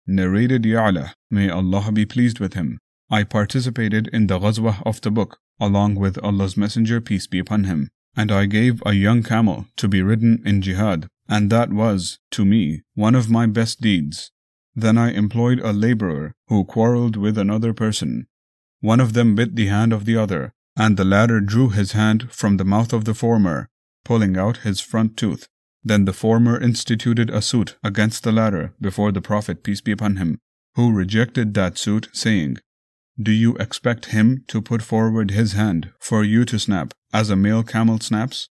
narrated Ya'la, may Allah be pleased with him, I participated in the Ghazwah of Tabuk, along with Allah's Messenger, peace be upon him, and I gave a young camel to be ridden in jihad, and that was, to me, one of my best deeds. Then I employed a laborer who quarreled with another person. One of them bit the hand of the other, and the latter drew his hand from the mouth of the former, pulling out his front tooth. Then the former instituted a suit against the latter before the Prophet, peace be upon him, who rejected that suit, saying, Do you expect him to put forward his hand for you to snap, as a male camel snaps?